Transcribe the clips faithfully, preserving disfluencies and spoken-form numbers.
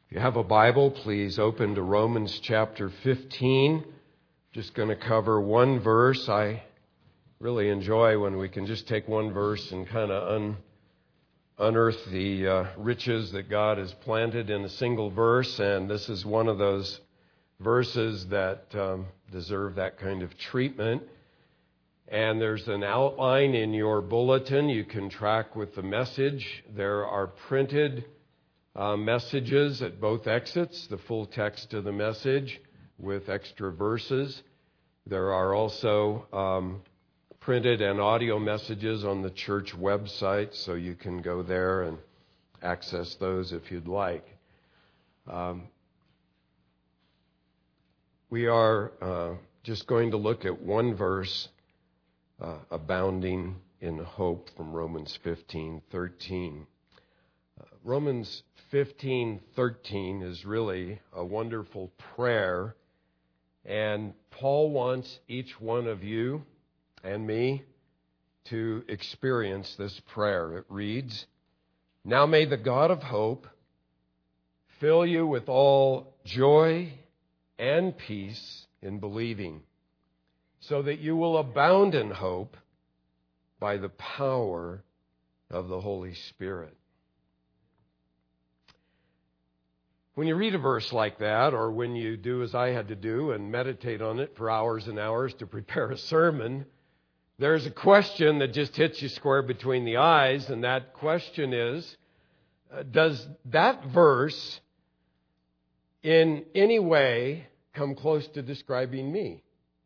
If you have a Bible, please open to Romans chapter fifteen. Just going to cover one verse. I really enjoy when we can just take one verse and kind of un, unearth the uh, riches that God has planted in a single verse. And this is one of those verses that um, deserve that kind of treatment. And there's an outline in your bulletin. You can track with the message. There are printed Uh, messages at both exits, the full text of the message with extra verses. There are also um, printed and audio messages on the church website, so you can go there and access those if you'd like. Um, we are uh, just going to look at one verse, uh, abounding in hope, from Romans fifteen thirteen. Uh, Romans fifteen thirteen is really a wonderful prayer, and Paul wants each one of you and me to experience this prayer. It reads, "Now may the God of hope fill you with all joy and peace in believing, so that you will abound in hope by the power of the Holy Spirit." When you read a verse like that, or when you do as I had to do and meditate on it for hours and hours to prepare a sermon, there's a question that just hits you square between the eyes, and that question is, uh, does that verse in any way come close to describing me?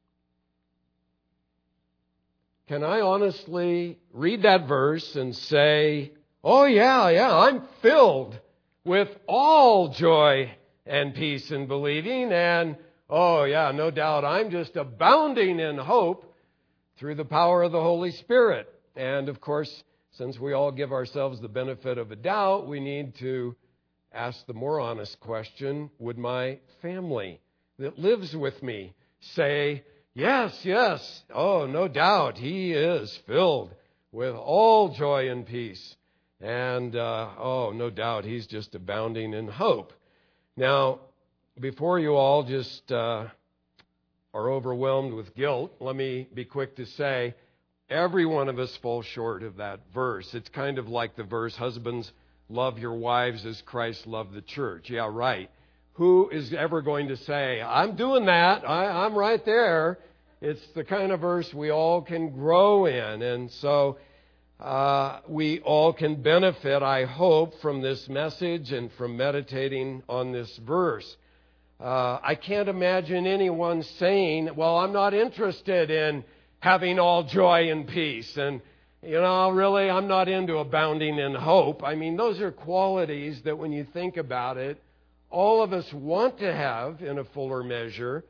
Can I honestly read that verse and say, oh yeah, yeah, I'm filled with all joy and peace in believing, and oh yeah, no doubt I'm just abounding in hope through the power of the Holy Spirit. And of course, since we all give ourselves the benefit of a doubt, we need to ask the more honest question, would my family that lives with me say, yes, yes, oh no doubt, he is filled with all joy and peace. And, uh, oh, no doubt, he's just abounding in hope. Now, before you all just uh, are overwhelmed with guilt, let me be quick to say, every one of us falls short of that verse. It's kind of like the verse, husbands, love your wives as Christ loved the church. Yeah, right. Who is ever going to say, I'm doing that, I, I'm right there? It's the kind of verse we all can grow in. And so Uh, we all can benefit, I hope, from this message and from meditating on this verse. Uh, I can't imagine anyone saying, well, I'm not interested in having all joy and peace. And, you know, really, I'm not into abounding in hope. I mean, those are qualities that when you think about it, all of us want to have in a fuller measure,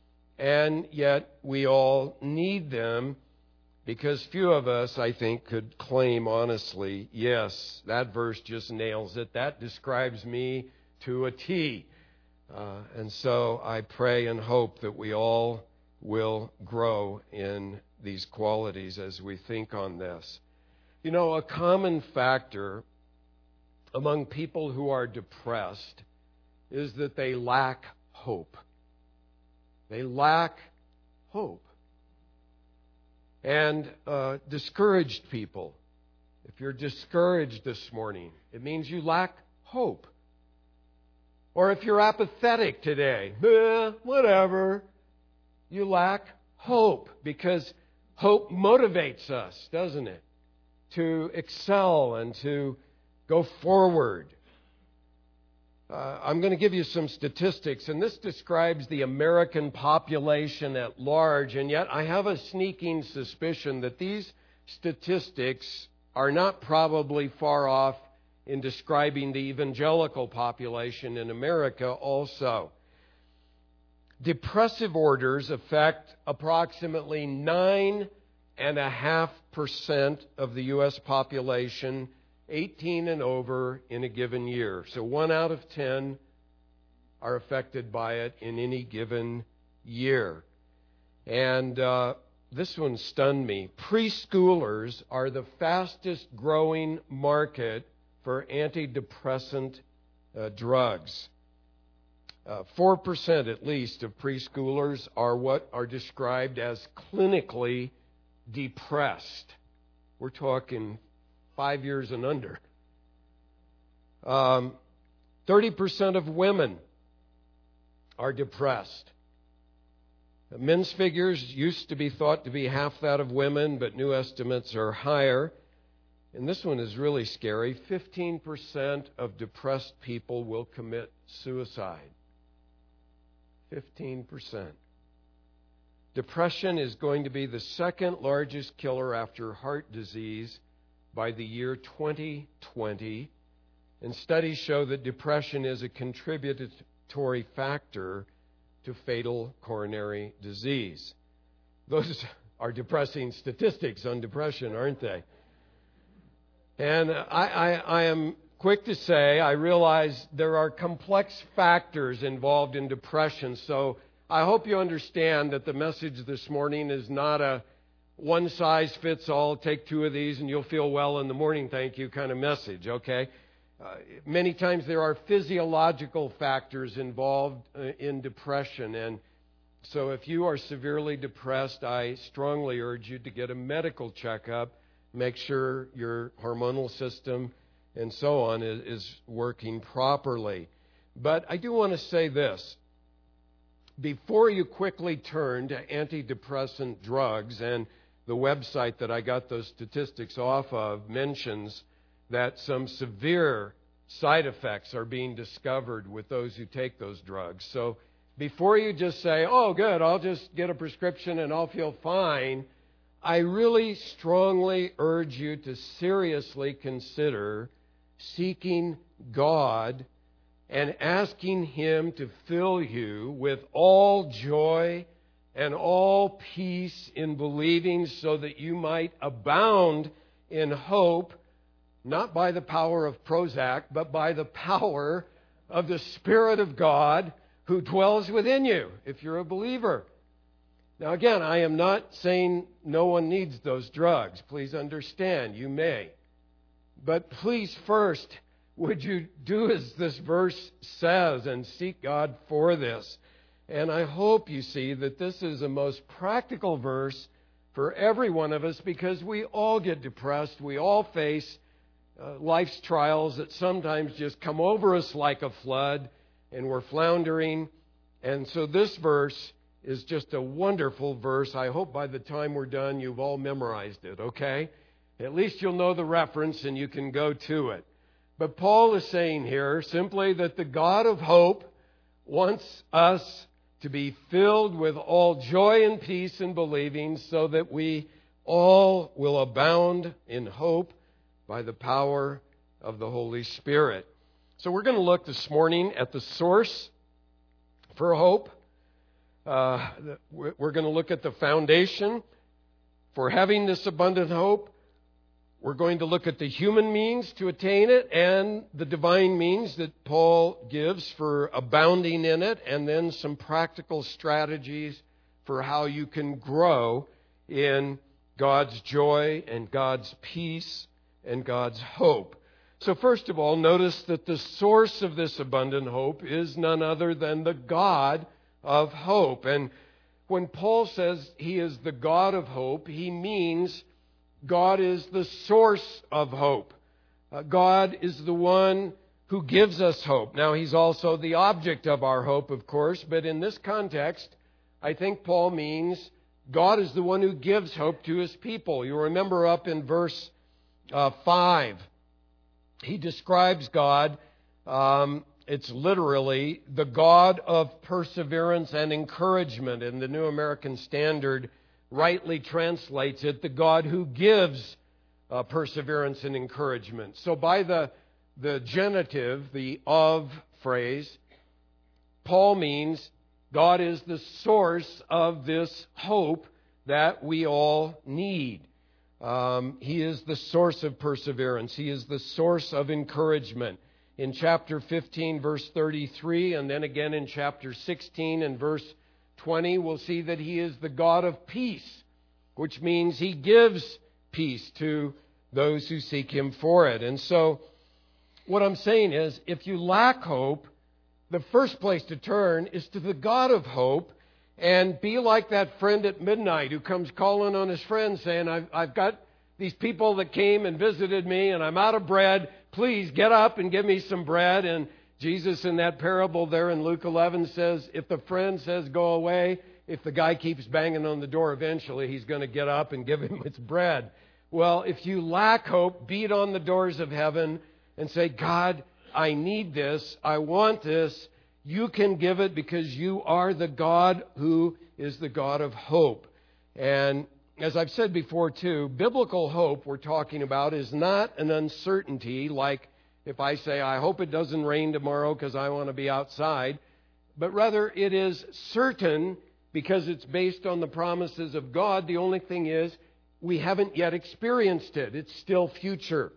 and yet we all need them. Because few of us, I think, could claim honestly, yes, that verse just nails it. That describes me to a T. Uh, and so I pray and hope that we all will grow in these qualities as we think on this. You know, a common factor among people who are depressed is that they lack hope. They lack hope. And uh, discouraged people, if you're discouraged this morning, it means you lack hope. Or if you're apathetic today, eh, whatever, you lack hope, because hope motivates us, doesn't it? To excel and to go forward. Uh, I'm going to give you some statistics, and this describes the American population at large, and yet I have a sneaking suspicion that these statistics are not probably far off in describing the evangelical population in America also. Depressive orders affect approximately nine point five percent of the U S population, eighteen and over, in a given year. So one out of ten are affected by it in any given year. And uh, this one stunned me. Preschoolers are the fastest growing market for antidepressant uh, drugs. Uh, four percent at least of preschoolers are what are described as clinically depressed. We're talking five years and under. Um, thirty percent of women are depressed. Men's figures used to be thought to be half that of women, but new estimates are higher. And this one is really scary. fifteen percent of depressed people will commit suicide. fifteen percent. Depression is going to be the second largest killer after heart disease by the year twenty twenty. And studies show that depression is a contributory factor to fatal coronary disease. Those are depressing statistics on depression, aren't they? And I, I, I am quick to say, I realize there are complex factors involved in depression, so I hope you understand that the message this morning is not a one-size-fits-all, take two of these and you'll feel well in the morning, thank you, kind of message, okay? Uh, many times there are physiological factors involved uh, in depression, and so if you are severely depressed, I strongly urge you to get a medical checkup, make sure your hormonal system and so on is, is working properly. But I do want to say this. Before you quickly turn to antidepressant drugs, and the website that I got those statistics off of mentions that some severe side effects are being discovered with those who take those drugs. So before you just say, oh, good, I'll just get a prescription and I'll feel fine, I really strongly urge you to seriously consider seeking God and asking Him to fill you with all joy and all peace in believing, so that you might abound in hope, not by the power of Prozac, but by the power of the Spirit of God who dwells within you, if you're a believer. Now again, I am not saying no one needs those drugs. Please understand, you may. But please first, would you do as this verse says and seek God for this? And I hope you see that this is a most practical verse for every one of us, because we all get depressed. We all face uh, life's trials that sometimes just come over us like a flood, and we're floundering. And so this verse is just a wonderful verse. I hope by the time we're done, you've all memorized it, okay? At least you'll know the reference and you can go to it. But Paul is saying here simply that the God of hope wants us to be filled with all joy and peace in believing, so that we all will abound in hope by the power of the Holy Spirit. So we're going to look this morning at the source for hope. Uh, we're going to look at the foundation for having this abundant hope. We're going to look at the human means to attain it and the divine means that Paul gives for abounding in it, and then some practical strategies for how you can grow in God's joy and God's peace and God's hope. So first of all, notice that the source of this abundant hope is none other than the God of hope. And when Paul says He is the God of hope, he means God is the source of hope. Uh, God is the one who gives us hope. Now, He's also the object of our hope, of course, but in this context, I think Paul means God is the one who gives hope to His people. You remember up in verse uh, five, he describes God, um, it's literally the God of perseverance and encouragement. In the New American Standard rightly translates it, the God who gives uh, perseverance and encouragement. So by the, the genitive, the of phrase, Paul means God is the source of this hope that we all need. Um, he is the source of perseverance. He is the source of encouragement. In chapter fifteen, verse thirty-three, and then again in chapter sixteen and verse twenty, we'll see that He is the God of peace, which means He gives peace to those who seek Him for it. And so what I'm saying is, if you lack hope, the first place to turn is to the God of hope, and be like that friend at midnight who comes calling on his friend saying, I've, I've got these people that came and visited me and I'm out of bread. Please get up and give me some bread. And Jesus in that parable there in Luke eleven says, if the friend says go away, if the guy keeps banging on the door, eventually he's going to get up and give him his bread. Well, if you lack hope, beat on the doors of heaven and say, God, I need this. I want this. You can give it because you are the God who is the God of hope. And as I've said before too, biblical hope we're talking about is not an uncertainty like if I say, I hope it doesn't rain tomorrow because I want to be outside. But rather it is certain because it's based on the promises of God. The only thing is we haven't yet experienced it. It's still future.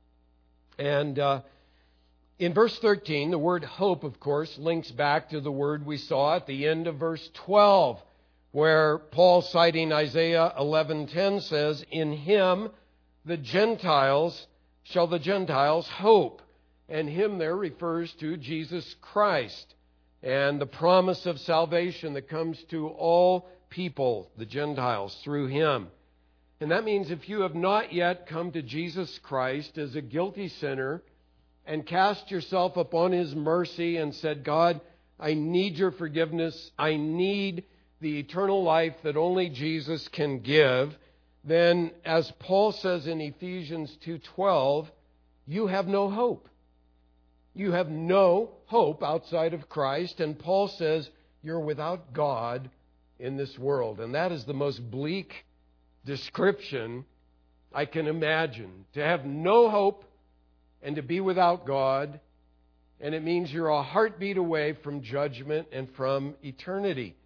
And uh, in verse thirteen, the word hope, of course, links back to the word we saw at the end of verse twelve, where Paul, citing Isaiah eleven ten, says, in him the Gentiles shall the Gentiles hope. And him there refers to Jesus Christ and the promise of salvation that comes to all people, the Gentiles, through him. And that means if you have not yet come to Jesus Christ as a guilty sinner and cast yourself upon his mercy and said, God, I need your forgiveness, I need the eternal life that only Jesus can give, then as Paul says in Ephesians two twelve, you have no hope. You have no hope outside of Christ. And Paul says you're without God in this world. And that is the most bleak description I can imagine. To have no hope and to be without God. And it means you're a heartbeat away from judgment and from eternity.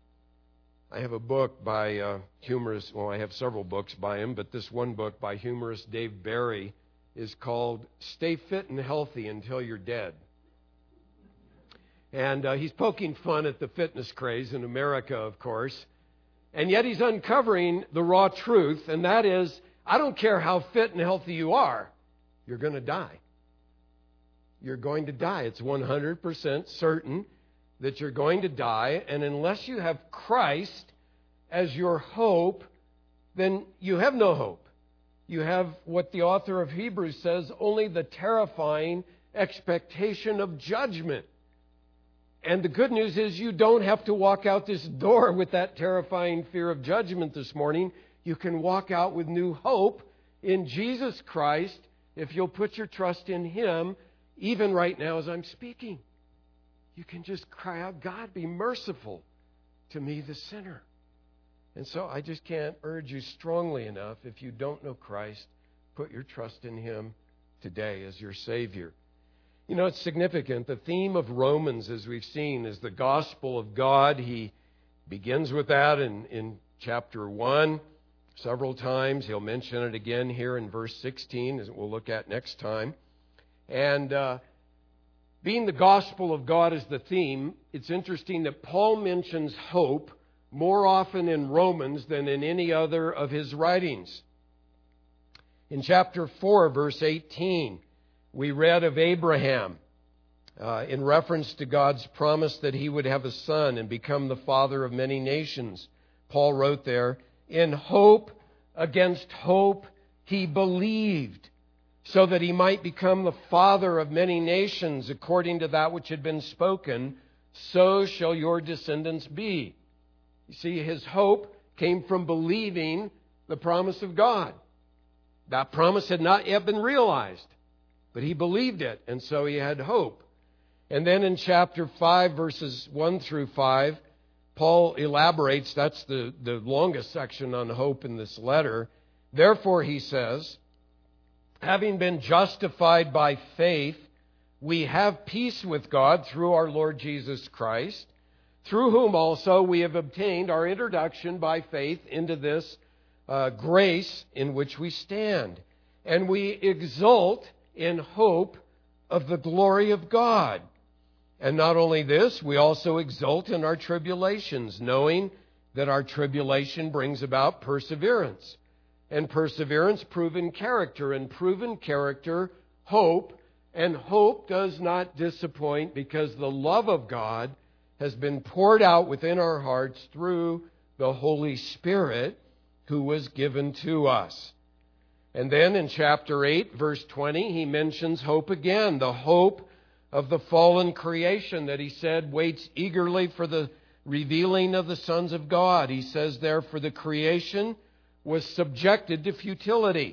I have a book by uh, humorist, well, I have several books by him, but this one book by humorist Dave Barry is called Stay Fit and Healthy Until You're Dead. And uh, he's poking fun at the fitness craze in America, of course. And yet he's uncovering the raw truth, and that is, I don't care how fit and healthy you are, you're going to die. You're going to die. It's one hundred percent certain that you're going to die, and unless you have Christ as your hope, then you have no hope. You have what the author of Hebrews says, only the terrifying expectation of judgment. And the good news is you don't have to walk out this door with that terrifying fear of judgment this morning. You can walk out with new hope in Jesus Christ if you'll put your trust in him, even right now as I'm speaking. You can just cry out, God, be merciful to me, the sinner. And so I just can't urge you strongly enough, if you don't know Christ, put your trust in him today as your Savior. You know, it's significant. The theme of Romans, as we've seen, is the gospel of God. He begins with that in, in chapter one several times. He'll mention it again here in verse sixteen, as we'll look at next time. And uh, being the gospel of God as the theme, it's interesting that Paul mentions hope more often in Romans than in any other of his writings. In chapter four, verse eighteen, we read of Abraham uh, in reference to God's promise that he would have a son and become the father of many nations. Paul wrote there, in hope against hope he believed, so that he might become the father of many nations according to that which had been spoken, so shall your descendants be. You see, his hope came from believing the promise of God. That promise had not yet been realized, but he believed it, and so he had hope. And then in chapter five, verses one through five, Paul elaborates, that's the, the longest section on hope in this letter. Therefore, he says, having been justified by faith, we have peace with God through our Lord Jesus Christ, through whom also we have obtained our introduction by faith into this uh, grace in which we stand. And we exult in hope of the glory of God. And not only this, we also exult in our tribulations, knowing that our tribulation brings about perseverance. And perseverance, proven character. And proven character, hope. And hope does not disappoint because the love of God has been poured out within our hearts through the Holy Spirit who was given to us. And then in chapter eight, verse twenty, he mentions hope again, the hope of the fallen creation that he said waits eagerly for the revealing of the sons of God. He says there, for the creation was subjected to futility,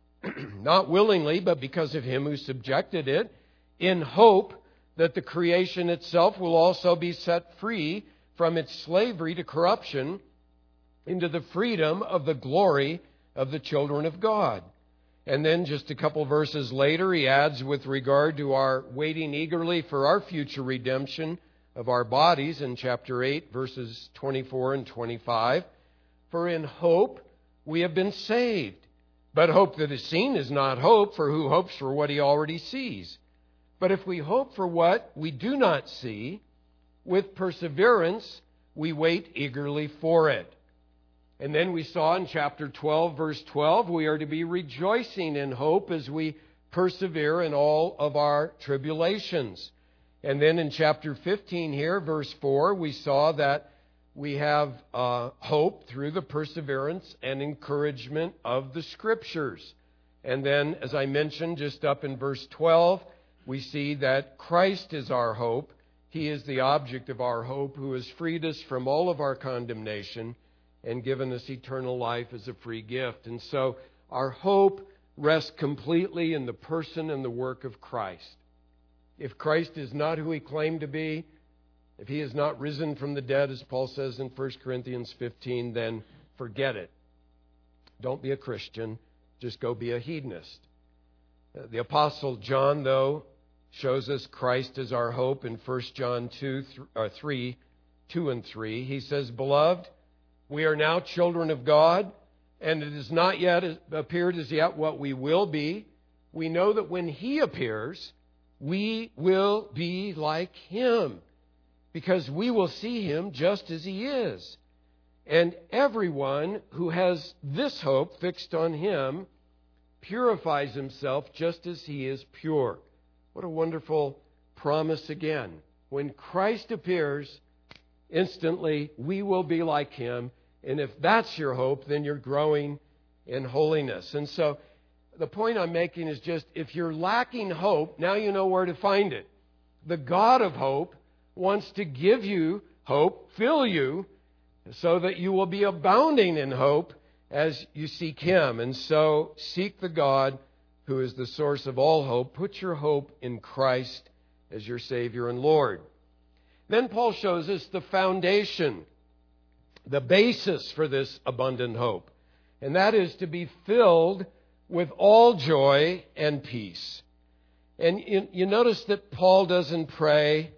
not willingly, but because of him who subjected it, in hope that the creation itself will also be set free from its slavery to corruption into the freedom of the glory of the children of God. And then just a couple verses later, he adds, with regard to our waiting eagerly for our future redemption of our bodies, in chapter eight, verses twenty-four and twenty-five, for in hope we have been saved. But hope that is seen is not hope, for who hopes for what he already sees? But if we hope for what we do not see, with perseverance we wait eagerly for it. And then we saw in chapter twelve, verse twelve, we are to be rejoicing in hope as we persevere in all of our tribulations. And then in chapter fifteen here, verse four, we saw that we have uh, hope through the perseverance and encouragement of the Scriptures. And then, as I mentioned, just up in verse twelve, we see that Christ is our hope. He is the object of our hope, who has freed us from all of our condemnation and given us eternal life as a free gift. And so our hope rests completely in the person and the work of Christ. If Christ is not who he claimed to be, if he is not risen from the dead, as Paul says in First Corinthians fifteen, then forget it. Don't be a Christian. Just go be a hedonist. The Apostle John, though, shows us Christ as our hope in First John two, three, two and three. He says, Beloved, we are now children of God, and it has not yet appeared as yet what we will be. We know that when he appears, we will be like him, because we will see him just as he is. And everyone who has this hope fixed on him purifies himself just as he is pure. What a wonderful promise again. When Christ appears, instantly we will be like him. And if that's your hope, then you're growing in holiness. And so the point I'm making is just, if you're lacking hope, now you know where to find it. The God of hope wants to give you hope, fill you, so that you will be abounding in hope as you seek him. And so seek the God who is the source of all hope. Put your hope in Christ as your Savior and Lord. Then Paul shows us the foundation, the basis for this abundant hope. And that is to be filled with all joy and peace. And you, you notice that Paul doesn't pray,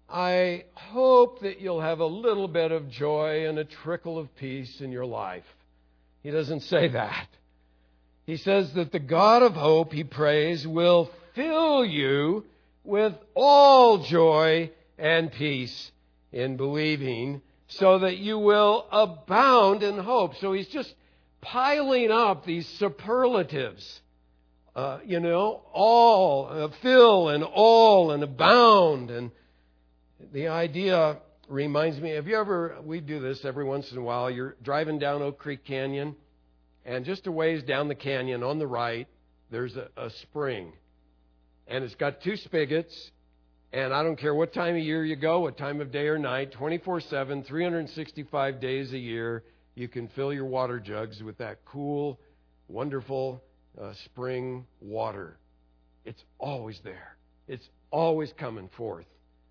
I hope that you'll have a little bit of joy and a trickle of peace in your life. He doesn't say that. He says that the God of hope, he prays, will fill you with all joy and peace in believing, so that you will abound in hope. So he's just piling up these superlatives. Uh, you know, all, uh, fill and all and abound. And the idea reminds me, have you ever, we do this every once in a while, you're driving down Oak Creek Canyon, and just a ways down the canyon on the right, there's a, a spring. And it's got two spigots. And I don't care what time of year you go, what time of day or night, twenty-four seven, three hundred sixty-five days a year, you can fill your water jugs with that cool, wonderful uh, spring water. It's always there. It's always coming forth.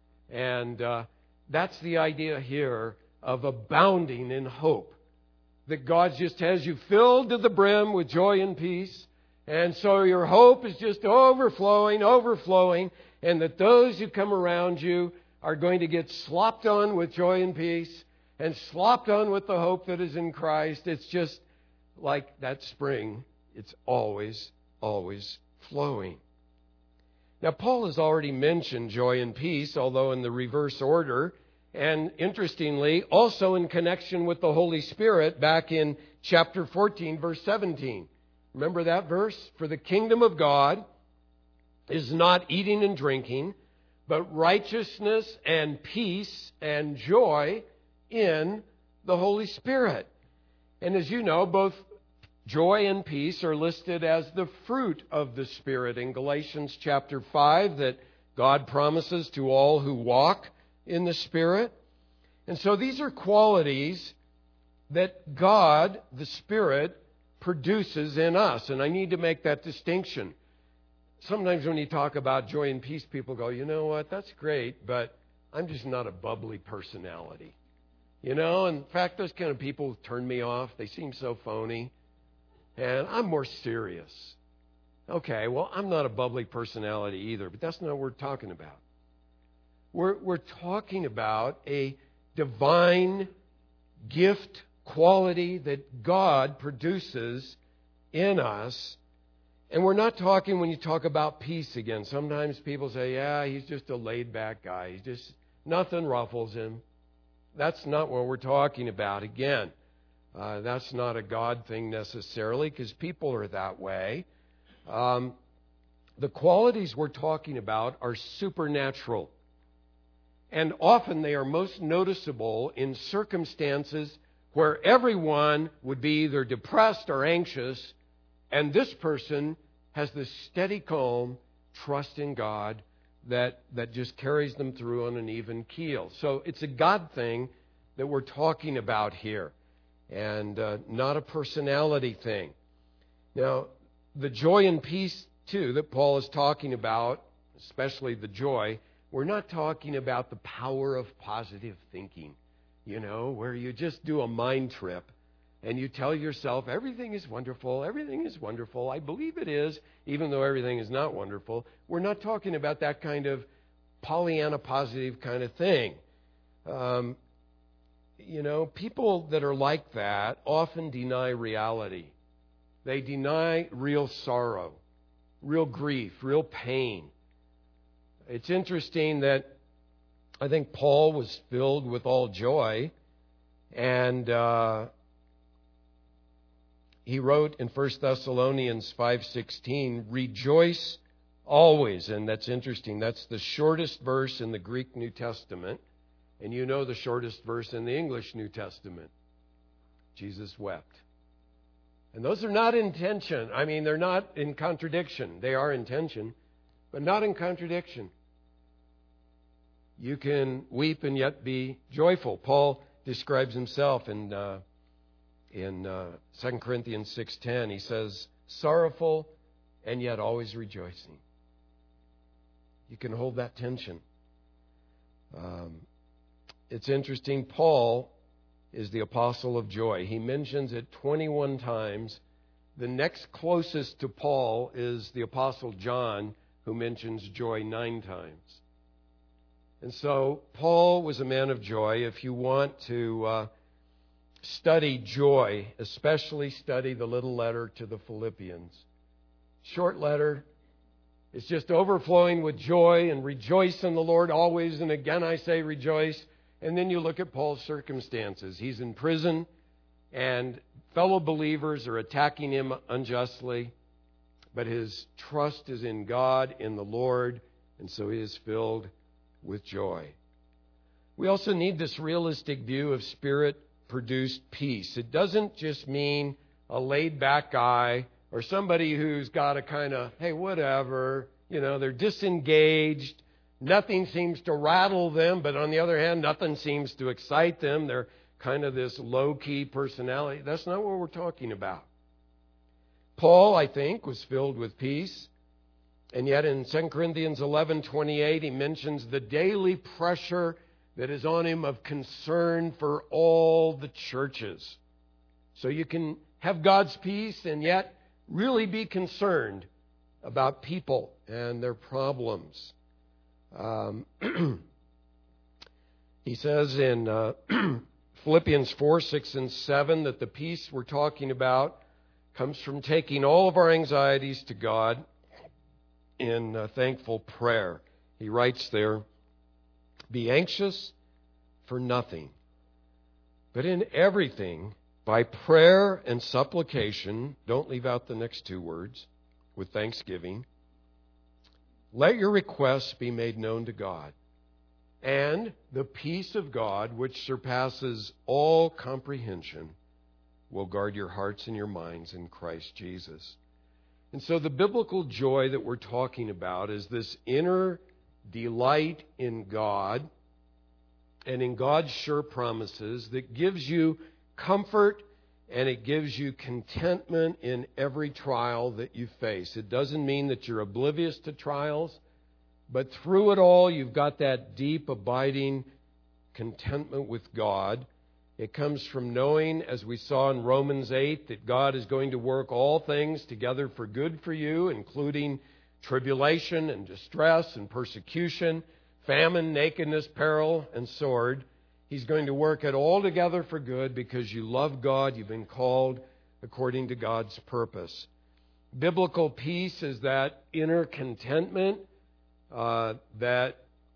And uh, that's the idea here of abounding in hope. That God just has you filled to the brim with joy and peace. And so your hope is just overflowing, overflowing. And that those who come around you are going to get slopped on with joy and peace and slopped on with the hope that is in Christ. It's just like that spring. It's always, always flowing. Now, Paul has already mentioned joy and peace, although in the reverse order. And interestingly, also in connection with the Holy Spirit back in chapter fourteen, verse seventeen. Remember that verse? For the kingdom of God is not eating and drinking, but righteousness and peace and joy in the Holy Spirit. And as you know, both joy and peace are listed as the fruit of the Spirit in Galatians chapter five, that God promises to all who walk in the Spirit. And so these are qualities that God, the Spirit, produces in us. And I need to make that distinction. Sometimes when you talk about joy and peace, people go, you know what, that's great, but I'm just not a bubbly personality. You know, in fact, those kind of people turn me off. They seem so phony. And I'm more serious. Okay, well, I'm not a bubbly personality either, but that's not what we're talking about. We're, we're talking about a divine gift quality that God produces in us. And we're not talking when you talk about peace again. Sometimes people say, yeah, he's just a laid-back guy. He's just, nothing ruffles him. That's not what we're talking about. Again, uh, that's not a God thing necessarily, because people are that way. Um, the qualities we're talking about are supernatural. And often they are most noticeable in circumstances where everyone would be either depressed or anxious, and this person has this steady, calm trust in God that, that just carries them through on an even keel. So it's a God thing that we're talking about here, and uh, not a personality thing. Now, the joy and peace, too, that Paul is talking about, especially the joy, we're not talking about the power of positive thinking, you know, where you just do a mind trip and you tell yourself, everything is wonderful, everything is wonderful, I believe it is, even though everything is not wonderful. We're not talking about that kind of Pollyanna positive kind of thing. Um, you know, people that are like that often deny reality. They deny real sorrow, real grief, real pain. It's interesting that I think Paul was filled with all joy, and uh, he wrote in First Thessalonians five sixteen, rejoice always. And that's interesting. That's the shortest verse in the Greek New Testament. And you know the shortest verse in the English New Testament. Jesus wept. And those are not in tension. I mean, they're not in contradiction. They are in tension, but not in contradiction. You can weep and yet be joyful. Paul describes himself in uh, in uh, Second Corinthians six ten. He says, sorrowful and yet always rejoicing. You can hold that tension. Um, it's interesting. Paul is the apostle of joy. He mentions it twenty-one times. The next closest to Paul is the apostle John, who mentions joy nine times. And so Paul was a man of joy. If you want to uh, study joy, especially study the little letter to the Philippians. Short letter. It's just overflowing with joy and rejoice in the Lord always. And again, I say rejoice. And then you look at Paul's circumstances. He's in prison, and fellow believers are attacking him unjustly. But his trust is in God, in the Lord, and so he is filled with joy. We also need this realistic view of Spirit-produced peace. It doesn't just mean a laid-back guy or somebody who's got a kind of, hey, whatever, you know, they're disengaged. Nothing seems to rattle them, but on the other hand, nothing seems to excite them. They're kind of this low-key personality. That's not what we're talking about. Paul, I think, was filled with peace. And yet in Second Corinthians eleven twenty-eight, he mentions the daily pressure that is on him of concern for all the churches. So you can have God's peace and yet really be concerned about people and their problems. Um, he says in uh, Philippians four, six, and seven that the peace we're talking about comes from taking all of our anxieties to God in uh, thankful prayer. He writes there, be anxious for nothing, but in everything, by prayer and supplication, don't leave out the next two words, with thanksgiving, let your requests be made known to God. And the peace of God, which surpasses all comprehension, will guard your hearts and your minds in Christ Jesus. And so the biblical joy that we're talking about is this inner delight in God and in God's sure promises that gives you comfort and it gives you contentment in every trial that you face. It doesn't mean that you're oblivious to trials, but through it all you've got that deep, abiding contentment with God. It comes from knowing, as we saw in Romans eight, that God is going to work all things together for good for you, including tribulation and distress and persecution, famine, nakedness, peril, and sword. He's going to work it all together for good because you love God. You've been called according to God's purpose. Biblical peace is that inner contentment, uh, that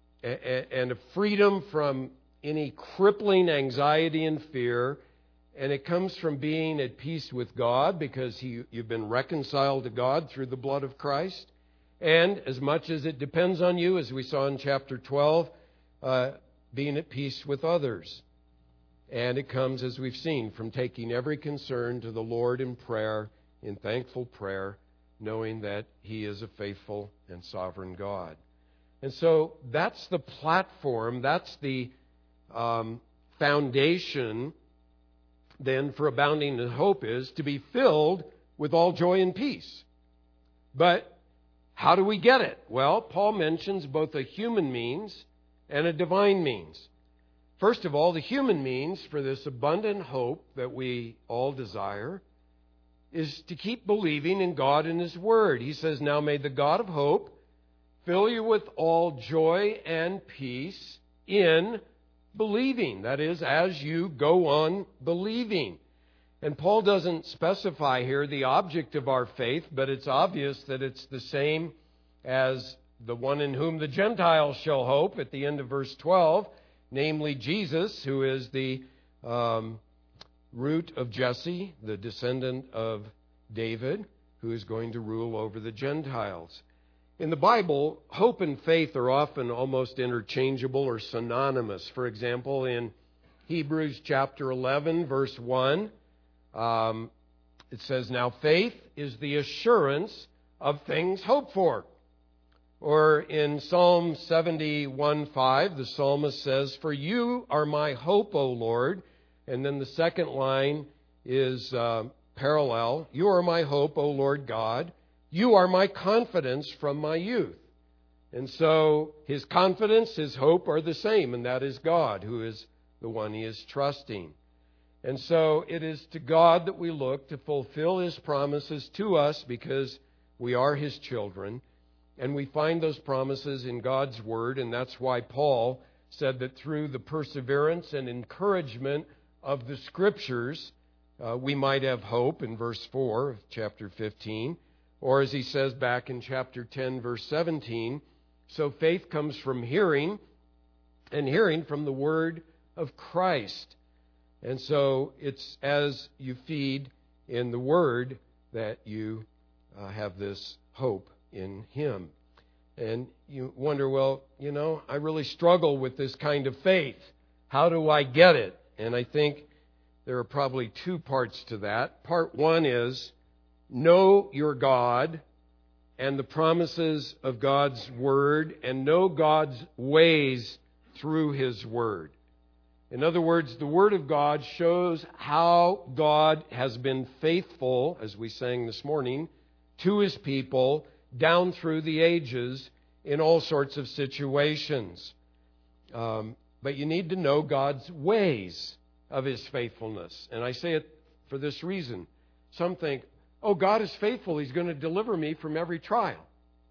and a freedom from any crippling anxiety and fear. And it comes from being at peace with God because he, you've been reconciled to God through the blood of Christ. And as much as it depends on you, as we saw in chapter twelve, uh, being at peace with others. And it comes, as we've seen, from taking every concern to the Lord in prayer, in thankful prayer, knowing that He is a faithful and sovereign God. And so that's the platform, that's the um, foundation then for abounding in hope, is to be filled with all joy and peace. But how do we get it? Well, Paul mentions both a human means and a divine means. First of all, the human means for this abundant hope that we all desire is to keep believing in God and His Word. He says, now may the God of hope fill you with all joy and peace in believing. That is, as you go on believing. And Paul doesn't specify here the object of our faith, but it's obvious that it's the same as the one in whom the Gentiles shall hope at the end of verse twelve, namely Jesus, who is the um, root of Jesse, the descendant of David, who is going to rule over the Gentiles. In the Bible, hope and faith are often almost interchangeable or synonymous. For example, in Hebrews chapter eleven, verse one, um, it says, now faith is the assurance of things hoped for. Or in Psalm seventy-one five, the psalmist says, for you are my hope, O Lord. And then the second line is uh, parallel. You are my hope, O Lord God. You are my confidence from my youth. And so his confidence, his hope are the same, and that is God, who is the one he is trusting. And so it is to God that we look to fulfill His promises to us because we are His children. And we find those promises in God's Word, and that's why Paul said that through the perseverance and encouragement of the Scriptures, uh, we might have hope in verse four of chapter fifteen. Or as he says back in chapter ten, verse seventeen, so faith comes from hearing, and hearing from the Word of Christ. And so it's as you feed in the Word that you uh, have this hope in Him. And you wonder, well, you know, I really struggle with this kind of faith. How do I get it? And I think there are probably two parts to that. Part one is know your God and the promises of God's Word, and know God's ways through His Word. In other words, the Word of God shows how God has been faithful, as we sang this morning, to His people down through the ages in all sorts of situations. Um, but you need to know God's ways of His faithfulness. And I say it for this reason. Some think, oh, God is faithful. He's going to deliver me from every trial.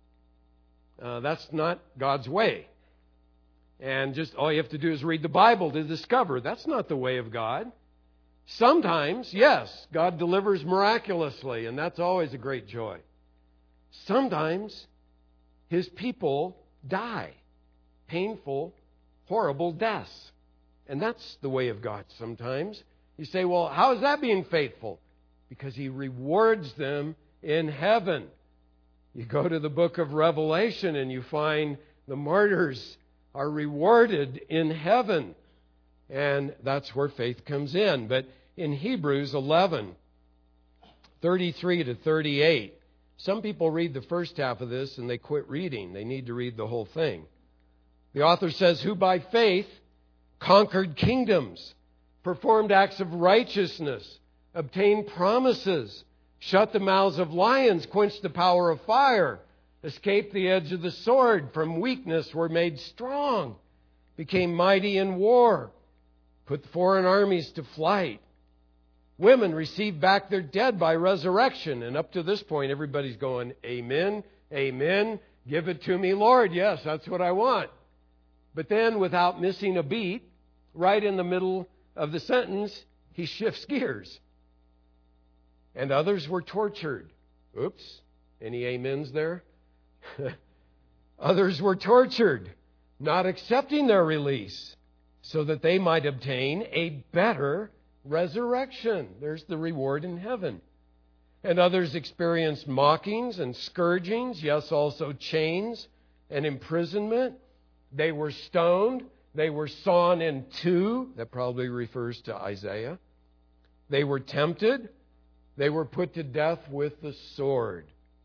Uh, that's not God's way. And just all you have to do is read the Bible to discover that's not the way of God. Sometimes, yes, God delivers miraculously, and that's always a great joy. Sometimes His people die painful, horrible deaths. And that's the way of God sometimes. You say, well, how is that being faithful? Because He rewards them in heaven. You go to the book of Revelation and you find the martyrs are rewarded in heaven. And that's where faith comes in. But in Hebrews eleven, thirty-three to thirty-eight, some people read the first half of this and they quit reading. They need to read the whole thing. The author says, who by faith conquered kingdoms, performed acts of righteousness, obtained promises, shut the mouths of lions, quenched the power of fire, escaped the edge of the sword, from weakness were made strong, became mighty in war, put foreign armies to flight. Women received back their dead by resurrection. And up to this point, everybody's going, amen, amen, give it to me, Lord. Yes, that's what I want. But then, without missing a beat, right in the middle of the sentence, he shifts gears. And others were tortured. Oops, any amens there? Others were tortured, not accepting their release, so that they might obtain a better resurrection. There's the reward in heaven. And others experienced mockings and scourgings, yes, also chains and imprisonment. They were stoned. They were sawn in two. That probably refers to Isaiah. They were tempted. They were put to death with the sword.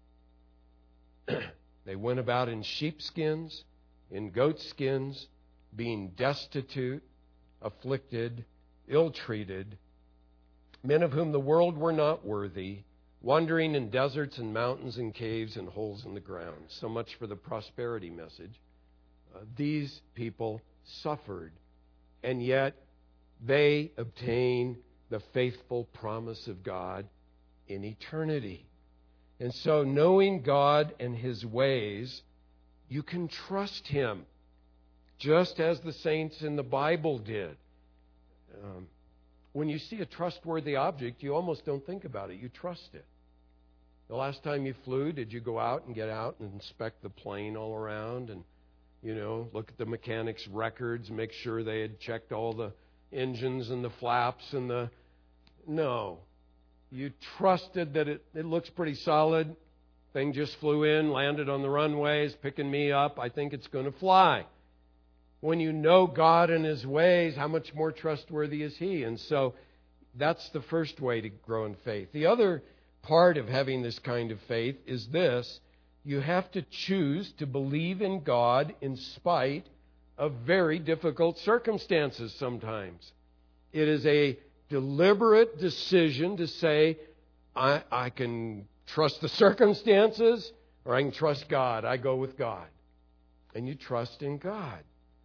They went about in sheepskins, in goatskins, being destitute, afflicted, ill-treated, men of whom the world were not worthy, wandering in deserts and mountains and caves and holes in the ground. So much for the prosperity message. Uh, these people suffered, and yet they obtain the faithful promise of God in eternity. And so, knowing God and His ways, you can trust Him, just as the saints in the Bible did. Um, when you see a trustworthy object, you almost don't think about it. You trust it. The last time you flew, did you go out and get out and inspect the plane all around and, you know, look at the mechanic's records, make sure they had checked all the engines and the flaps and the... No. You trusted that it, it looks pretty solid. Thing just flew in, landed on the runways, picking me up. I think it's going to fly. When you know God and His ways, how much more trustworthy is He? And so that's the first way to grow in faith. The other part of having this kind of faith is this. You have to choose to believe in God in spite of very difficult circumstances sometimes. It is a deliberate decision to say, I, I can trust the circumstances or I can trust God. I go with God. And you trust in God.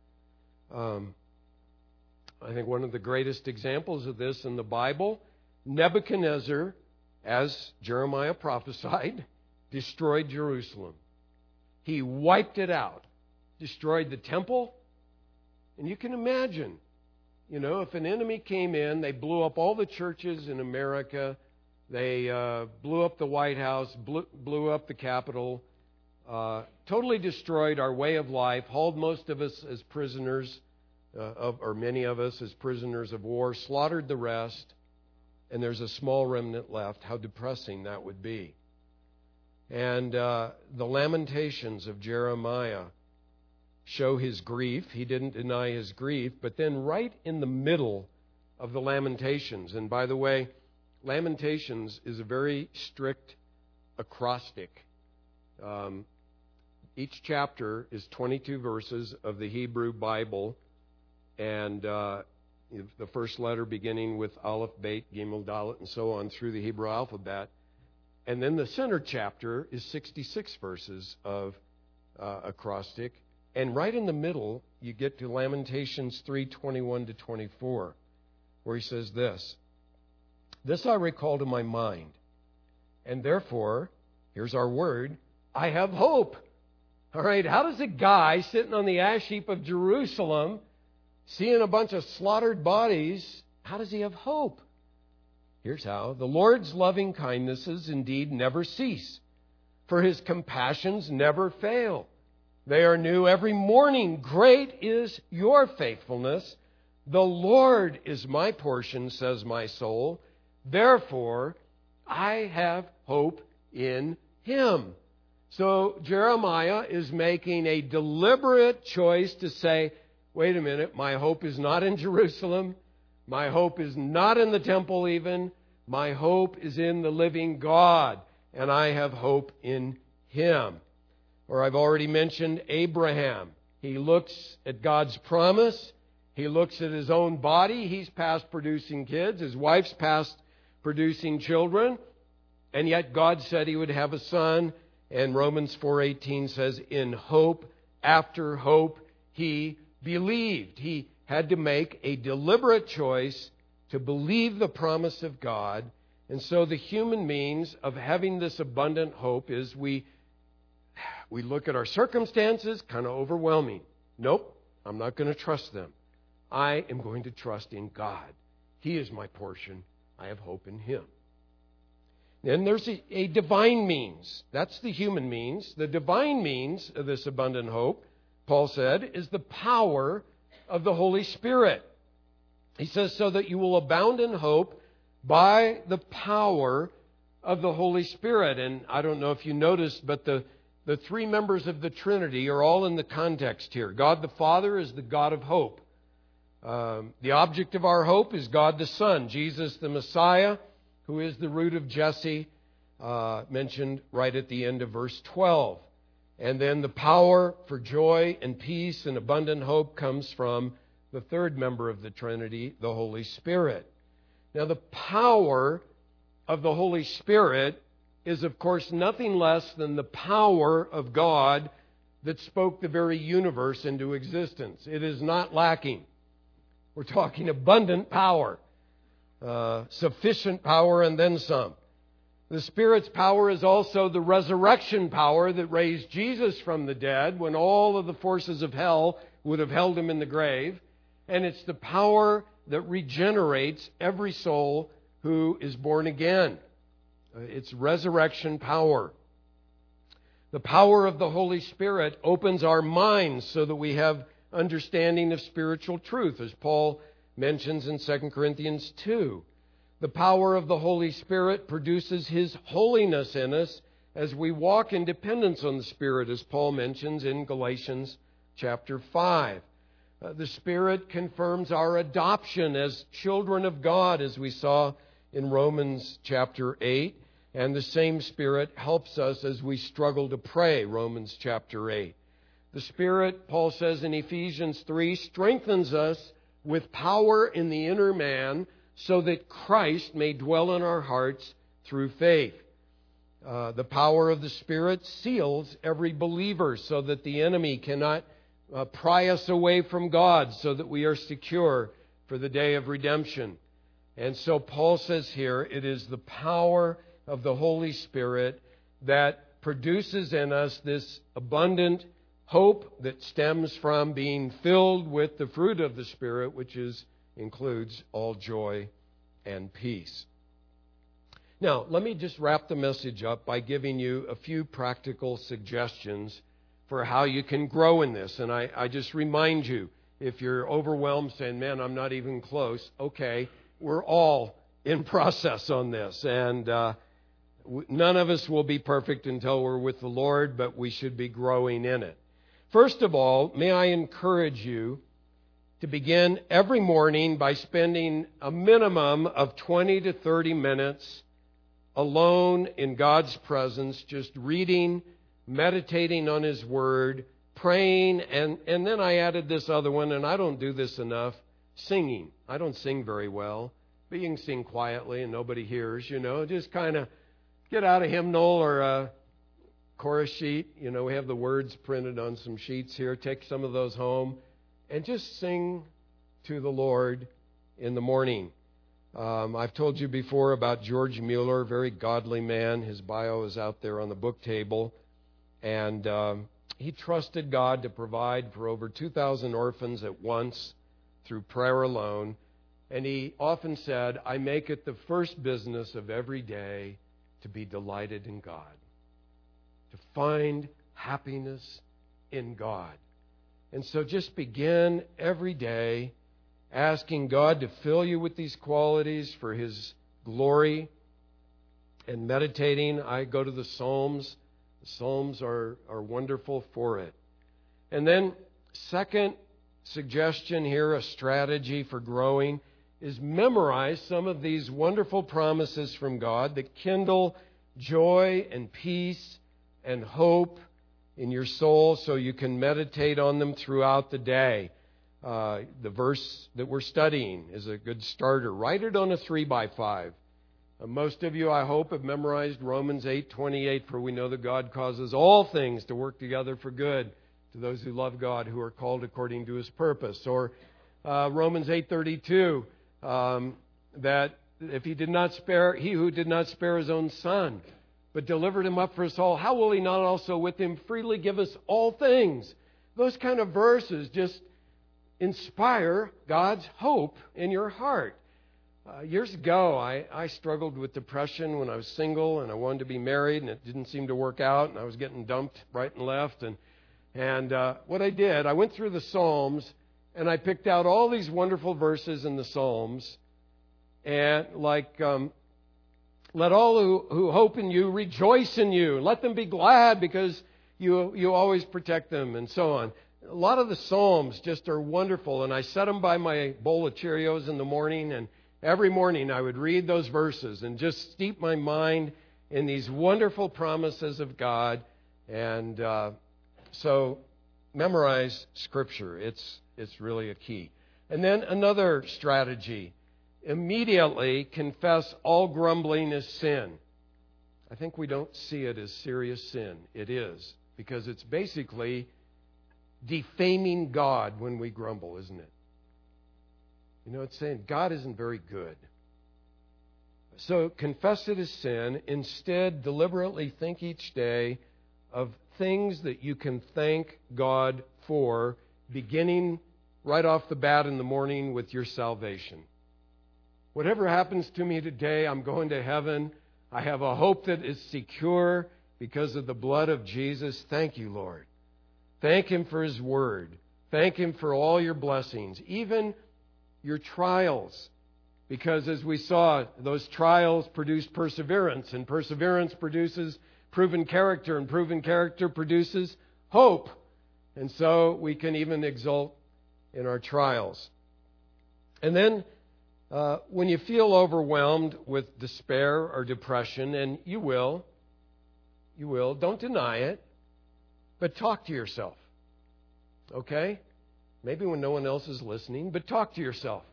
Um, I think one of the greatest examples of this in the Bible, Nebuchadnezzar, as Jeremiah prophesied, destroyed Jerusalem. He wiped it out, destroyed the temple. And you can imagine, you know, if an enemy came in, they blew up all the churches in America, they uh, blew up the White House, blew, blew up the Capitol, uh, totally destroyed our way of life, hauled most of us as prisoners, uh, of, or many of us as prisoners of war, slaughtered the rest, and there's a small remnant left. How depressing that would be. And uh, the Lamentations of Jeremiah show his grief. He didn't deny his grief. But then right in the middle of the Lamentations, and by the way, Lamentations is a very strict acrostic. Um, each chapter is twenty-two verses of the Hebrew Bible, and uh, the first letter beginning with Aleph, Beit, Gimel, Dalet, and so on through the Hebrew alphabet. And then the center chapter is sixty-six verses of uh, acrostic. And right in the middle, you get to Lamentations three, twenty-one to twenty-four, where he says this, "This I recall to my mind, and therefore," here's our word, "I have hope." All right, how does a guy sitting on the ash heap of Jerusalem, seeing a bunch of slaughtered bodies, how does he have hope? Here's how. "The Lord's loving kindnesses indeed never cease, for His compassions never fail. They are new every morning. Great is your faithfulness. The Lord is my portion, says my soul. Therefore, I have hope in Him." So Jeremiah is making a deliberate choice to say, wait a minute, my hope is not in Jerusalem. My hope is not in the temple even. My hope is in the living God, and I have hope in Him. Or I've already mentioned Abraham. He looks at God's promise. He looks at his own body. He's past producing kids. His wife's past producing children. And yet God said He would have a son. And Romans four eighteen says, in hope after hope he believed. He had to make a deliberate choice to believe the promise of God. And so the human means of having this abundant hope is we we look at our circumstances, kind of overwhelming. Nope, I'm not going to trust them. I am going to trust in God. He is my portion. I have hope in Him. Then there's a, a divine means. That's the human means. The divine means of this abundant hope, Paul said, is the power of the Holy Spirit. He says, so that you will abound in hope by the power of the Holy Spirit. And I don't know if you noticed, but the, the three members of the Trinity are all in the context here. God the Father is the God of hope. Um, the object of our hope is God the Son, Jesus the Messiah, who is the root of Jesse, uh, mentioned right at the end of verse twelve. And then the power for joy and peace and abundant hope comes from the third member of the Trinity, the Holy Spirit. Now, the power of the Holy Spirit is, of course, nothing less than the power of God that spoke the very universe into existence. It is not lacking. We're talking abundant power. Uh, sufficient power and then some. The Spirit's power is also the resurrection power that raised Jesus from the dead when all of the forces of hell would have held Him in the grave. And it's the power that regenerates every soul who is born again. Uh, it's resurrection power. The power of the Holy Spirit opens our minds so that we have understanding of spiritual truth, as Paul mentions in Second Corinthians two. The power of the Holy Spirit produces His holiness in us as we walk in dependence on the Spirit, as Paul mentions in Galatians chapter five. Uh, the Spirit confirms our adoption as children of God, as we saw in Romans chapter eight. And the same Spirit helps us as we struggle to pray, Romans chapter eight. The Spirit, Paul says in Ephesians three, strengthens us with power in the inner man so that Christ may dwell in our hearts through faith. Uh, the power of the Spirit seals every believer so that the enemy cannot uh, pry us away from God, so that we are secure for the day of redemption. And so Paul says here, it is the power of the Holy Spirit that produces in us this abundant hope that stems from being filled with the fruit of the Spirit, which is includes all joy and peace. Now, let me just wrap the message up by giving you a few practical suggestions for how you can grow in this. And I, I just remind you, if you're overwhelmed saying, man, I'm not even close, okay, we're all in process on this. And uh, none of us will be perfect until we're with the Lord, but we should be growing in it. First of all, may I encourage you to begin every morning by spending a minimum of twenty to thirty minutes alone in God's presence, just reading, meditating on His Word, praying, and, and then I added this other one, and I don't do this enough, singing. I don't sing very well, but you can sing quietly and nobody hears, you know, just kind of get out a hymnal or a chorus sheet. You know, we have the words printed on some sheets here. Take some of those home and just sing to the Lord in the morning. Um, I've told you before about George Mueller, very godly man. His bio is out there on the book table. And um, he trusted God to provide for over two thousand orphans at once through prayer alone. And he often said, I make it the first business of every day to be delighted in God, to find happiness in God. And so just begin every day asking God to fill you with these qualities for His glory, and meditating. I go to the Psalms The Psalms are, are wonderful for it. And then, second suggestion here, a strategy for growing, is memorize some of these wonderful promises from God that kindle joy and peace and hope in your soul so you can meditate on them throughout the day. Uh, the verse that we're studying is a good starter. Write it on a three by five. Uh, most of you, I hope, have memorized Romans eight twenty-eight, for we know that God causes all things to work together for good to those who love God, who are called according to His purpose. Or uh, Romans eight thirty-two, um, that if He did not spare, He who did not spare His own Son, but delivered Him up for us all, how will He not also with Him freely give us all things? Those kind of verses just inspire God's hope in your heart. Uh, years ago, I, I struggled with depression when I was single, and I wanted to be married, and it didn't seem to work out, and I was getting dumped right and left. And and uh, what I did, I went through the Psalms, and I picked out all these wonderful verses in the Psalms, and like, um, let all who, who hope in you rejoice in you. Let them be glad because you you always protect them, and so on. A lot of the Psalms just are wonderful, and I set them by my bowl of Cheerios in the morning, and every morning I would read those verses and just steep my mind in these wonderful promises of God. And uh, so memorize Scripture. It's, it's really a key. And then another strategy. Immediately confess all grumbling as sin. I think we don't see it as serious sin. It is, because it's basically defaming God when we grumble, isn't it? You know, it's saying God isn't very good. So confess it as sin. Instead, deliberately think each day of things that you can thank God for, beginning right off the bat in the morning with your salvation. Whatever happens to me today, I'm going to heaven. I have a hope that is secure because of the blood of Jesus. Thank you, Lord. Thank Him for His Word. Thank Him for all your blessings, even your trials. Because as we saw, those trials produce perseverance, and perseverance produces proven character, and proven character produces hope. And so we can even exult in our trials. And then uh, when you feel overwhelmed with despair or depression, and you will, you will, don't deny it. But talk to yourself, okay? Maybe when no one else is listening, but talk to yourself.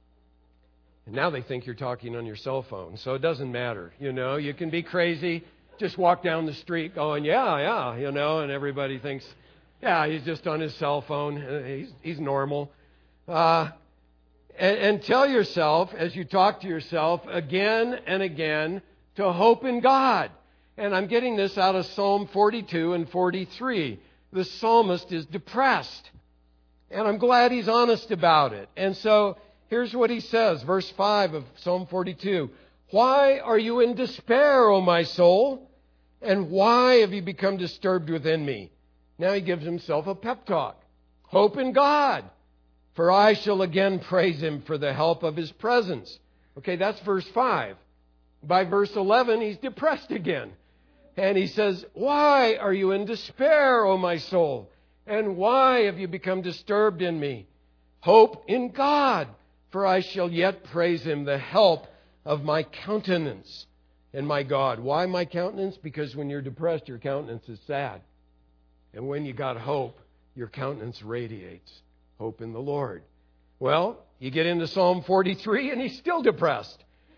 And now they think you're talking on your cell phone, so it doesn't matter. You know, you can be crazy, just walk down the street going, yeah, yeah, you know, and everybody thinks, yeah, he's just on his cell phone. He's, he's normal. Uh, and, and tell yourself, as you talk to yourself, again and again, to hope in God. And I'm getting this out of Psalm forty-two and forty-three. The psalmist is depressed. And I'm glad he's honest about it. And so here's what he says, verse five of Psalm forty-two. Why are you in despair, O my soul? And why have you become disturbed within me? Now he gives himself a pep talk. Hope in God, for I shall again praise Him for the help of His presence. Okay, that's verse five. By verse eleven, he's depressed again. And he says, why are you in despair, O my soul? And why have you become disturbed in me? Hope in God, for I shall yet praise Him, the help of my countenance and my God. Why my countenance? Because when you're depressed, your countenance is sad. And when you got hope, your countenance radiates hope in the Lord. Well, you get into Psalm forty-three and he's still depressed.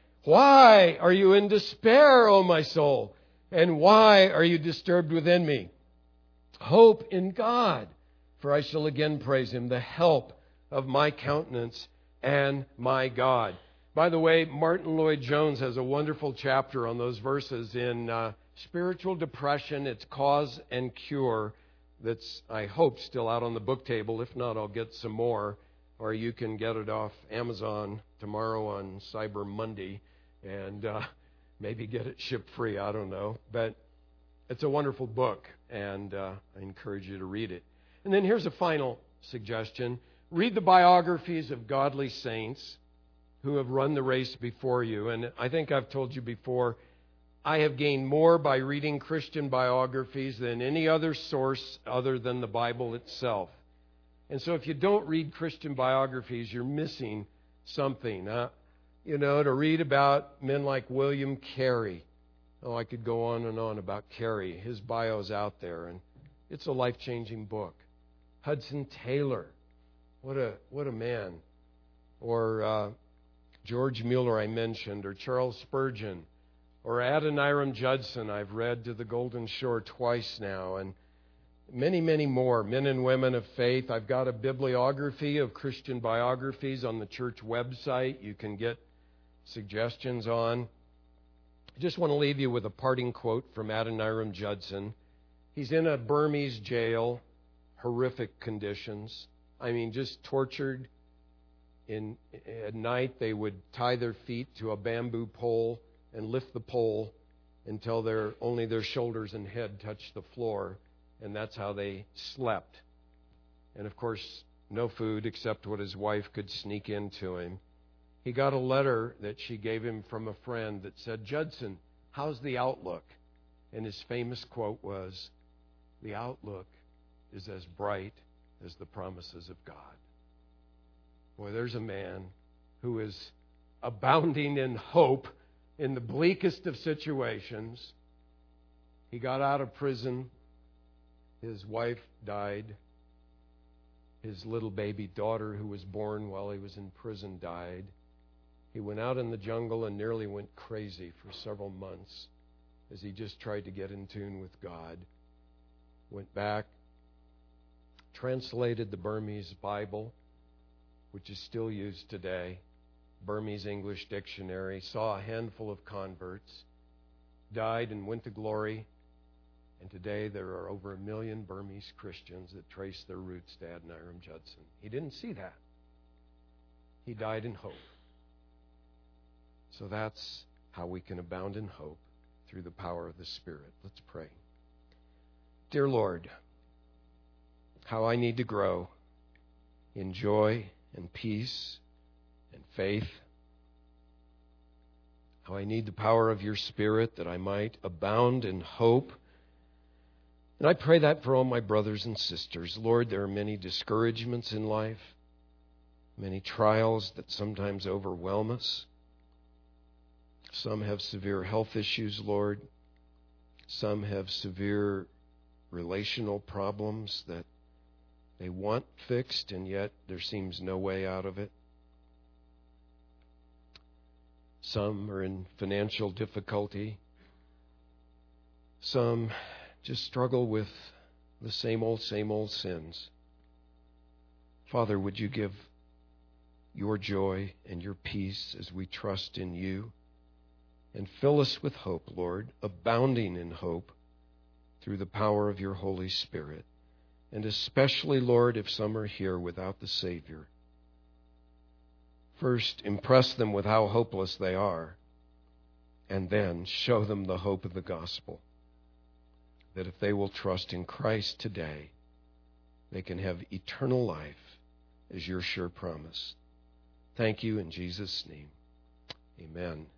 Why are you in despair, O my soul? And why are you disturbed within me? Hope in God, for I shall again praise Him, the help of my countenance and my God. By the way, Martin Lloyd-Jones has a wonderful chapter on those verses in uh, Spiritual Depression, Its Cause and Cure, that's, I hope, still out on the book table. If not, I'll get some more, or you can get it off Amazon tomorrow on Cyber Monday, and uh, maybe get it shipped free. I don't know. But it's a wonderful book, and uh, I encourage you to read it. And then here's a final suggestion. Read the biographies of godly saints who have run the race before you. And I think I've told you before, I have gained more by reading Christian biographies than any other source other than the Bible itself. And so if you don't read Christian biographies, you're missing something. Uh, you know, to read about men like William Carey. Oh, I could go on and on about Carey. His bio's out there, and it's a life-changing book. Hudson Taylor. What a what a man. Or uh, George Mueller, I mentioned, or Charles Spurgeon, or Adoniram Judson. I've read To the Golden Shore twice now, and many, many more, men and women of faith. I've got a bibliography of Christian biographies on the church website you can get suggestions on. I just want to leave you with a parting quote from Adoniram Judson. He's in a Burmese jail, horrific conditions. I mean, just tortured. In, at night, they would tie their feet to a bamboo pole and lift the pole until their, only their shoulders and head touched the floor. And that's how they slept. And of course, no food except what his wife could sneak into him. He got a letter that she gave him from a friend that said, "Judson, how's the outlook?" And his famous quote was, "The outlook is as bright as the promises of God." Boy, there's a man who is abounding in hope in the bleakest of situations. He got out of prison. His wife died. His little baby daughter, who was born while he was in prison, died. He went out in the jungle and nearly went crazy for several months as he just tried to get in tune with God. Went back, translated the Burmese Bible, which is still used today, Burmese English Dictionary, saw a handful of converts, died and went to glory. And today there are over a million Burmese Christians that trace their roots to Adoniram Judson. He didn't see that. He died in hope. So that's how we can abound in hope through the power of the Spirit. Let's pray. Dear Lord, how I need to grow in joy and peace and faith. How I need the power of your Spirit that I might abound in hope. And I pray that for all my brothers and sisters. Lord, there are many discouragements in life, many trials that sometimes overwhelm us. Some have severe health issues, Lord. Some have severe relational problems that they want fixed, and yet there seems no way out of it. Some are in financial difficulty. Some just struggle with the same old, same old sins. Father, would you give your joy and your peace as we trust in you? And fill us with hope, Lord, abounding in hope through the power of your Holy Spirit. And especially, Lord, if some are here without the Savior. First, impress them with how hopeless they are, and then show them the hope of the gospel. That if they will trust in Christ today, they can have eternal life as your sure promise. Thank you in Jesus' name. Amen.